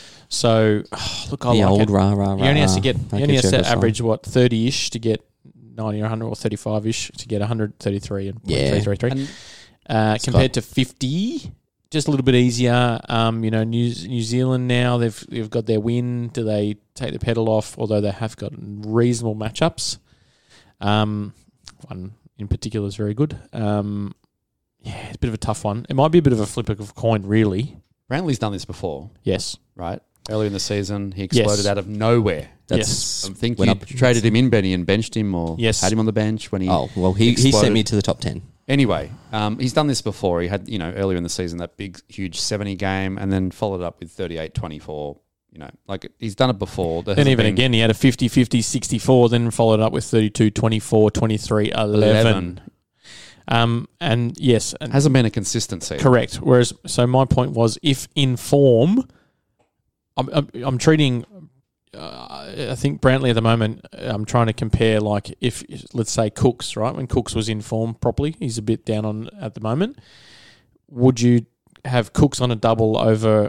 So oh, look, I the like old it. rah, rah, rah. He only has to get That he only gets has you to over the average what thirty ish to get ninety or one hundred or thirty five ish to get one hundred thirty three and Yeah. three three three. And Uh, Scott. compared to fifty, just a little bit easier. Um, you know, New New Zealand now they've they've got their win. Do they take the pedal off? Although they have got reasonable matchups. Um, one in particular is very good. Um, yeah, it's a bit of a tough one. It might be a bit of a flip of a coin, really. Brantley's done this before, Yes. right? Earlier in the season, he exploded Yes. out of nowhere. That's I think went you up. traded him in, Benny, and benched him, or Yes. had him on the bench when he. Oh, well, he, he sent exploded. me to the top ten. Anyway, um, he's done this before. He had, you know, earlier in the season that big, huge seventy game, and then followed up with thirty-eight twenty-four. You know, like he's done it before. There And hasn't even been again, he had a fifty fifty sixty-four, then followed up with thirty-two twenty-four twenty-three eleven. Um, and yes, and hasn't been a consistent season. correct. Whereas, so my point was, if in form, I'm, I'm, I'm treating, uh, I think Brantley at the moment, I'm trying to compare, like, if, let's say Cooks, right? When Cooks was in form properly, he's a bit down on at the moment. Would you have Cooks on a double over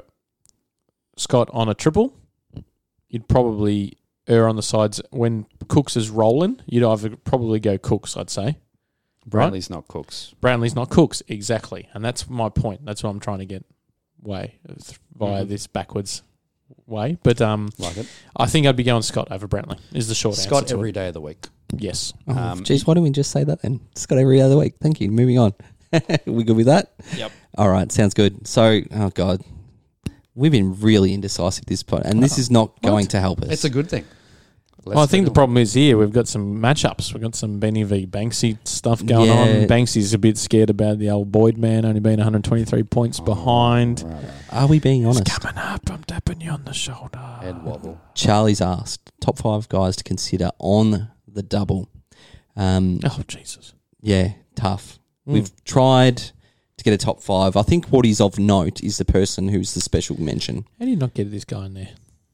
Scott on a triple? You'd probably err on the sides when Cooks is rolling. You'd either probably go Cooks, I'd say. Right? Brantley's not Cooks. Brantley's not Cooks, exactly. And that's my point. That's what I'm trying to get way via Mhm. this backwards way. But um, Like it. I think I'd be going Scott over Brantley, is the short Scott answer. to every it. day of the week. Yes. Oh, Um, geez, why don't we just say that then? Scott every other week. Thank you. Moving on. We good with that? Yep. All right, sounds good. So, oh, God. We've been really indecisive this point, and this is not going to help us. It's a good thing. Less Well, I think the fiddle. problem is here we've got some matchups. We've got some Benny v Banksy stuff going Yeah. on. Banksy's a bit scared about the old Boyd man only being one hundred twenty-three points behind. Right, right. Are we being honest? It's coming up. I'm tapping you on the shoulder. Head wobble. Charlie's asked top five guys to consider on the double. Um, Oh, Jesus. yeah, tough. Mm. We've tried to get a top five. I think what is of note is the person who's the special mention. How do you not get this guy in there?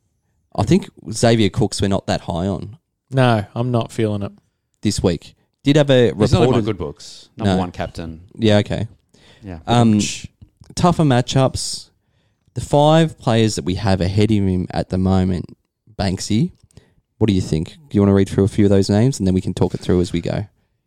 I think Xavier Cooks we're not that high on No, I'm not feeling it. this week. Did have a He's not in my reported. good books. Number No. one captain. Yeah, okay. Yeah. Um, tougher matchups. The five players that we have ahead of him at the moment, Banksy. What do you think? Do you want to read through a few of those names and then we can talk it through as we go?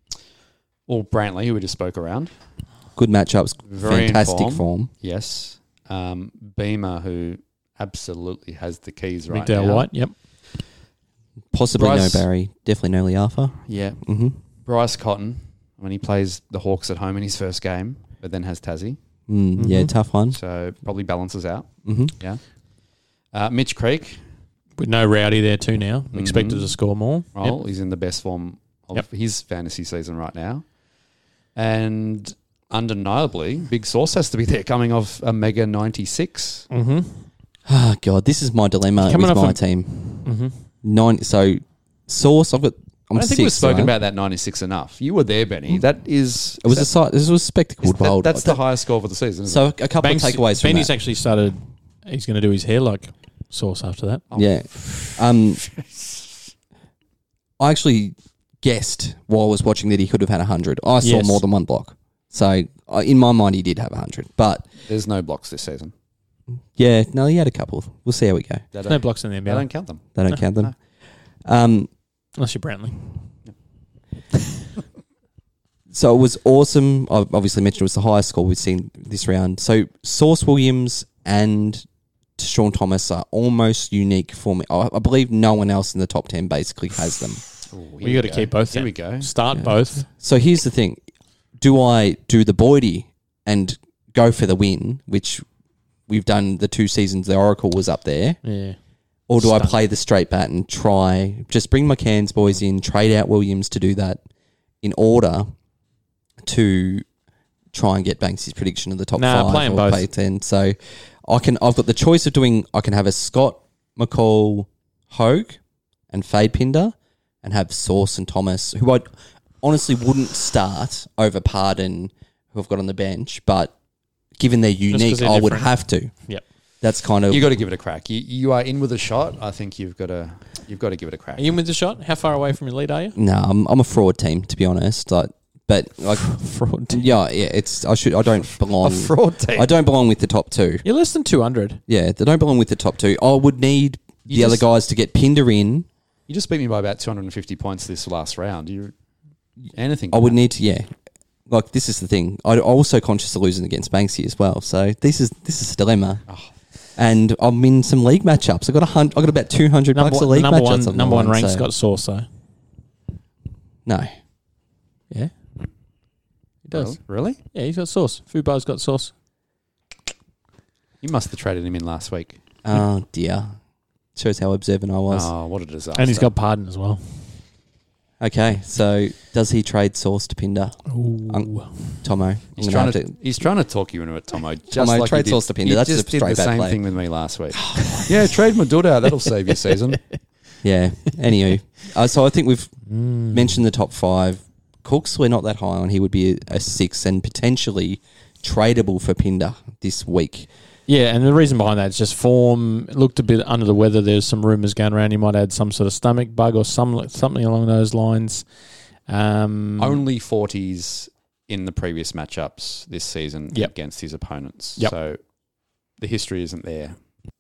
Or Brantley, who we just spoke around. Good matchups, Very in fantastic form. form. Yes. Um, Beamer, who absolutely has the keys right McDowell now. White, yep. Possibly Bryce- no Barry, definitely no Liafa. Yeah. Mm-hmm. Bryce Cotton, when he plays the Hawks at home in his first game, but then has Tassie. Mm, Yeah, Mhm. tough one. So probably balances out. Mm-hmm. Yeah. Uh, Mitch Creek, With no Rowdy there too now. Expected Mhm. to score more. well, he's in the best form of Yep. his fantasy season right now. And undeniably, Big Sauce has to be there coming off a mega ninety-six. Mm-hmm. Oh, God, this is my dilemma Coming with off my a- team. Mm-hmm. Nine, so, Sauce, I've got... I'm I don't think six, we've spoken right? about that ninety-six enough. You were there, Benny. That is... It was is a sight. This was a spectacle. that, is that- bold. that's the highest score for the season, isn't So, it? a couple Banks, of takeaways from Benny's that. actually started. He's going to do his hair like Sauce after that. Yeah. Um, I actually guessed while I was watching that he could have had one hundred. I saw Yes. more than one block. So, uh, in my mind, he did have one hundred. But, There's no blocks this season. yeah, no, he had a couple. We'll see how we go. They There's don't, no blocks in the N B they L don't count them. They don't No, count them. no. Um, unless you're Brantley. So it was awesome. I obviously mentioned it was the highest score we've seen this round. So Sauce Williams and Sean Thomas are almost unique for me. I, I believe no one else in the top ten basically has them. Ooh, Well, here you got to go. keep both. Here then. we go. Start Yeah. both. So here's the thing. Do I do the Boydie and go for the win, which we've done the two seasons the Oracle was up there, Yeah. or do I Stunning. play the straight bat and try, just bring my Cairns boys in, trade out Williams to do that in order to try and get Banks' prediction of the top Nah, five play 'em or both. play ten. So I can, I've got the choice of doing, I can have a Scott, McCall, Hogue and Fade Pinder and have Sauce and Thomas, who I honestly wouldn't start over Pardon, who I've got on the bench, but given they're 'cause unique, they're I would different. have to. Yep. That's kind of... You got to give it a crack. You you are in with a shot. I think you've got to you've got to give it a crack. Are you in with the shot? How far away from your lead are you? No, I'm, I'm a fraud team, to be honest. Like, but like, Fraud. yeah, yeah, it's I should I don't belong. A fraud team. I don't belong with the top two. You're less than two hundred. Yeah, they don't belong with the top two. I would need You the other just- guys to get Pinder in. You just beat me by about two hundred fifty points this last round. You anything? I can would happen. need to, yeah. Like, this is the thing. I'm also conscious of losing against Banksy as well. So this is this is a dilemma. Oh. And I'm in some league matchups. I got a hundred. I got about two hundred Number, bucks of one, league number matchups. one, on the number one line, rank's so- got Sauce though. no. Yeah, he does. Really? Yeah, he's got Sauce. Fubo's got Sauce. You must have traded him in last week. Oh dear. Shows how observant I was. Oh, what a disaster! And he's got Pardon as well. Okay, so does he trade Sauce to Pinder? Ooh. Um, Tomo. I'm He's gonna trying have to, he's trying to talk you into it, Tomo. Just Tomo, like trade he Sauce did. to Pinder. He That's just a did the straight bad same play. thing with me last week. Yeah, trade Madud out. That'll save your season. Yeah. Anywho, uh, so I think we've Mm. mentioned the top five. Cooks, we're not that high on. He would be a, a six and potentially tradable for Pinder this week. Yeah, and the reason behind that is just form. It looked a bit under the weather. There's some rumours going around. He might have had some sort of stomach bug or some something along those lines. Um, Only forties in the previous matchups this season Yep. against his opponents. Yep. So the history isn't there.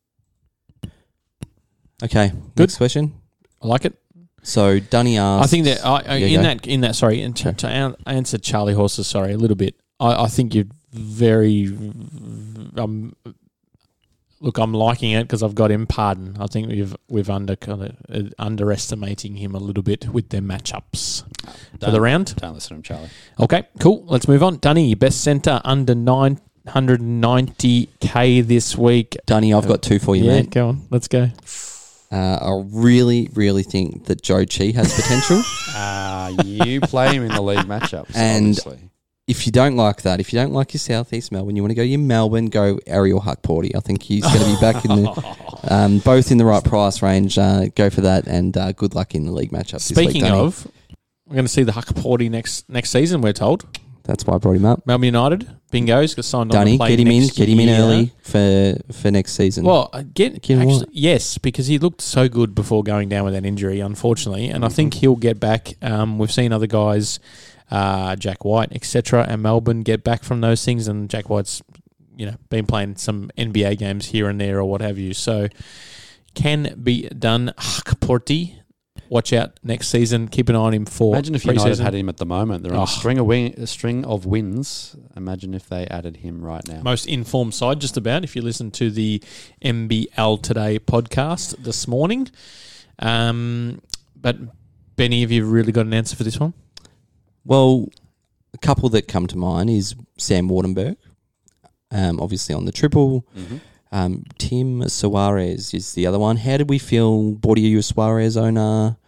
Okay. Next question. I like it. So Dunny asks. I think that I, I, Yeah, in go. that in that sorry, and to, to an- answer Charlie Horse's sorry a little bit. I, I think you're very. Um, look, I'm liking it because I've got him. Pardon. I think we've we've under kind of, uh, underestimating him a little bit with their matchups for the Don't- round. Don't listen to him, Charlie. Okay, cool. Let's move on. Dunny, best centre under nine hundred ninety k this week. Dunny, I've got two for you, Yeah, mate. go on. Let's go. Uh, I really, really think that Joe Chi has potential. Uh, you play him in the league matchups, And- obviously. If you don't like that, if you don't like your Southeast Melbourne, you want to go your Melbourne, go Ariel Huckporty. I think he's going to be back in the um, both in the right price range. Uh, go for that, and uh, good luck in the league matchup. this week, Speaking Dunny. of, we're going to see the Huckporty next next season, we're told. That's why I brought him up. Melbourne United, Bingo's got signed on Dunny, to play get him in, next get him in year. early for for next season. Well, uh, get, Get him actually, what? yes, because he looked so good before going down with that injury, unfortunately, and I Mm-hmm. think he'll get back. Um, we've seen other guys, uh, Jack White, et cetera, and Melbourne get back from those things, and Jack White's, you know, been playing some N B A games here and there or what have you, so can be done. Huckporty, watch out next season. Keep an eye on him for Imagine if United pre-season. had him at the moment. They're on Oh. a string of win- a string of wins. Imagine if they added him right now. Most informed side, just about, if you listen to the M B L Today podcast this morning. Um, but, Benny, have you really got an answer for this one? Well, a couple that come to mind is Sam Wardenberg, um, obviously on the triple. Mm-hmm. Um, Tim Suarez is the other one. How did we feel? Bordio, you a Suarez owner? I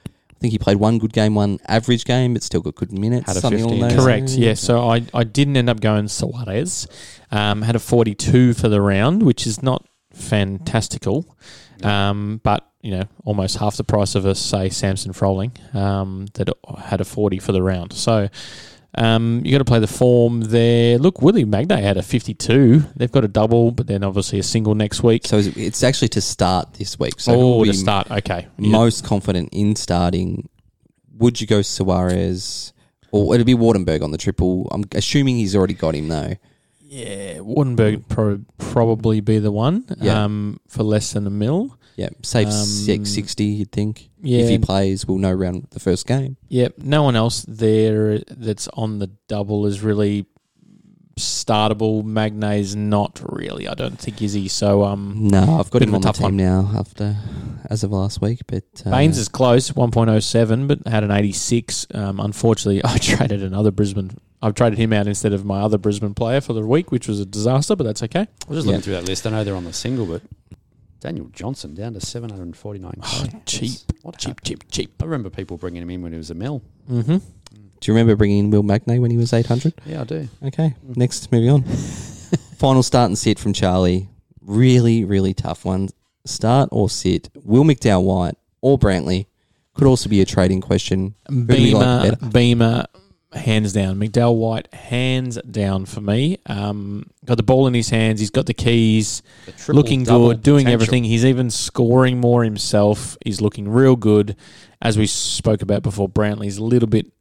think he played one good game, one average game, but still got good minutes. Had a something along fifteen. those Correct, lines. yeah. So I, I didn't end up going Suarez. Um, had a forty-two for the round, which is not fantastical, um, but, you know, almost half the price of a, say, Samson Froling um, that had a forty for the round. So um, you got to play the form there. Look, Willie Magnay had a fifty-two. They've got a double, but then obviously a single next week. So it's actually to start this week. So Oh, who to are you start, okay. most confident in starting? Would you go Suarez or it'll be Wardenberg on the triple? I'm assuming he's already got him though. Yeah, Wardenberg would pro- probably be the one Yeah. um, for less than a mil. Yeah, save Um, six sixty. You'd think. Yeah. If he plays, we'll know around the first game. Yep, no one else there that's on the double is really startable. Magnay's not really, I don't think, is he? So um, No, I've got Bit him of a on the tough team one. now after as of last week. But uh, Baines is close, one point oh seven, but had an eighty-six. Um, unfortunately, I traded another Brisbane. I've traded him out instead of my other Brisbane player for the week, which was a disaster, but that's okay. I was just Yeah. looking through that list. I know they're on the single, but Daniel Johnson down to seven hundred forty-nine. Oh, cheap, What cheap, happened? cheap, cheap. I remember people bringing him in when he was a mill. Mm-hmm. do you remember bringing in Will Magnay when he was eight hundred? Yeah, I do. Okay, next, moving on. Final start and sit from Charlie. Really, really tough one. Start or sit. Will McDowell White or Brantley could also be a trading question. Who do we like Beamer, better? Beamer, hands down. McDowell White, hands down for me. Um, got the ball in his hands. He's got the keys. The triple Looking double good, doing potential. everything. He's even scoring more himself. He's looking real good. As we spoke about before, Brantley's a little bit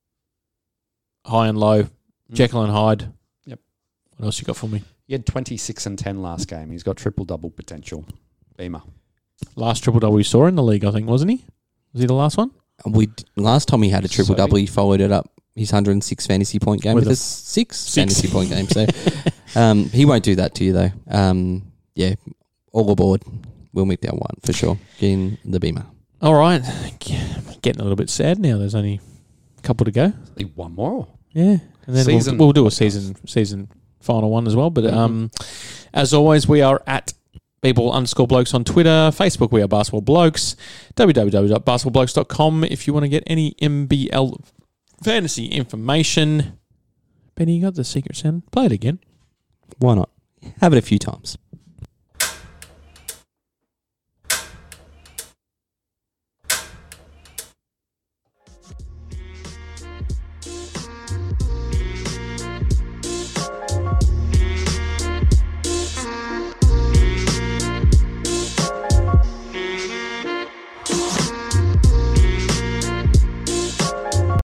high and low. Jekyll and Hyde. Yep. What else you got for me? He had twenty-six and ten last game. He's got triple double potential. Beamer. Last triple double we saw in the league, I think, wasn't he? Was he the last one? We last time he had a triple So double, big. he followed it up his one hundred six fantasy point game With with, a a six, six. fantasy point game. So um, he won't do that to you though. Um, yeah, all aboard. Will McDowell White for sure. Getting the Beamer. All right. Getting a little bit sad now. There's only a couple to go. Only one more. Yeah, and then Season we'll, we'll do a podcast. season season final one as well. But Mm-hmm. um, as always, we are at People underscore blokes on Twitter, Facebook. We are Basketball Blokes. w w w dot basketball blokes dot com if you want to get any M B L fantasy information. Benny, you got the secret sound? Play it again. Why not? Have it a few times.